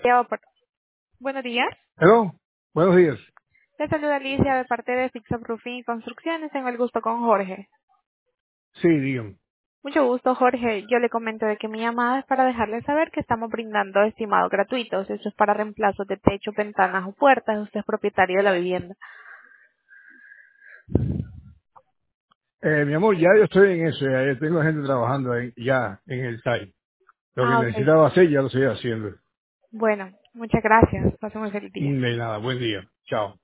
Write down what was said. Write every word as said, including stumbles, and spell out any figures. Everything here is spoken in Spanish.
Ya, por- Buenos días. Hello, buenos días. Le saluda Alicia de parte de Fix Up Roofing y Construcciones. Tengo el gusto con Jorge. Sí, dígame. Mucho gusto, Jorge. Yo le comento de que mi llamada es para dejarle saber que estamos brindando estimados gratuitos. Eso es para reemplazos de techo, ventanas o puertas. Usted es propietario de la vivienda. Eh, mi amor, ya yo estoy en eso, ya, ya tengo gente trabajando ahí, ya en el site. Lo que Ah, ok. necesitaba hacer ya lo estoy haciendo. Bueno, muchas gracias. Pasemos el día. De nada, buen día. Chao.